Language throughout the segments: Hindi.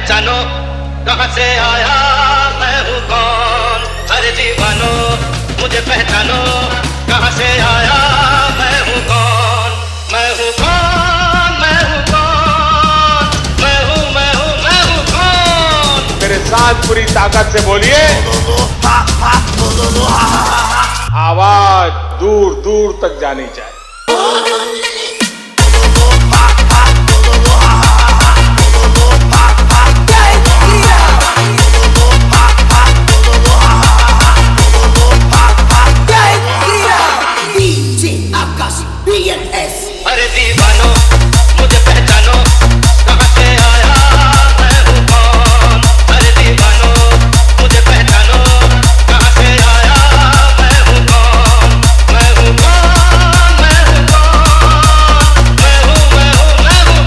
पहचानो कहां से आया मैं हूं कौन। अरे दीवानो मुझे पहचानो कहां से आया मैं हूं कौन। मैं हूं कौन, मैं हूं कौन, मैं हूं कौन। मेरे साथ पूरी ताकत से बोलिए, आवाज दूर दूर तक जानी चाहिए। अरे दीवानो मुझे पहचानो कहां से आया मैं हूं कौन। अरे दीवानो मुझे पहचानो कहां से आया मैं हूं कौन। मैं हूं कौन, मैं हूं कौन, मैं हूं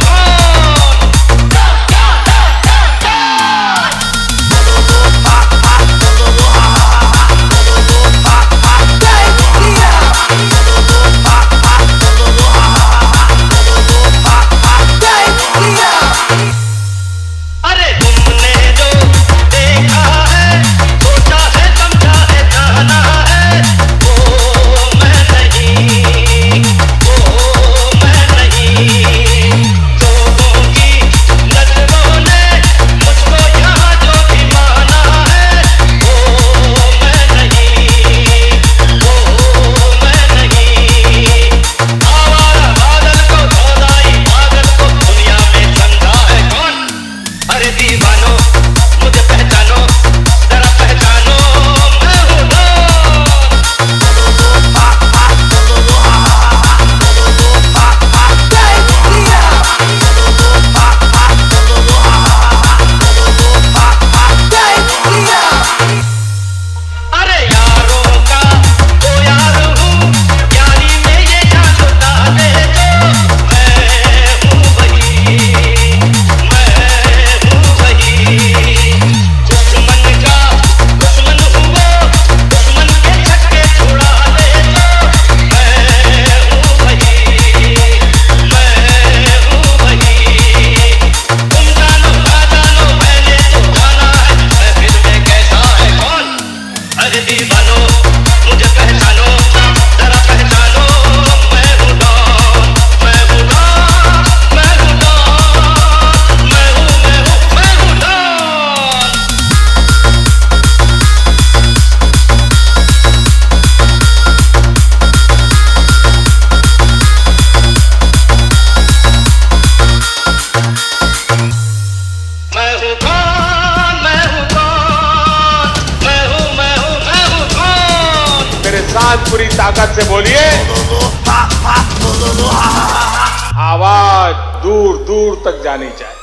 कौन। मेरे साथ पूरी ताकत से बोलिए, आवाज दूर दूर तक जानी चाहिए।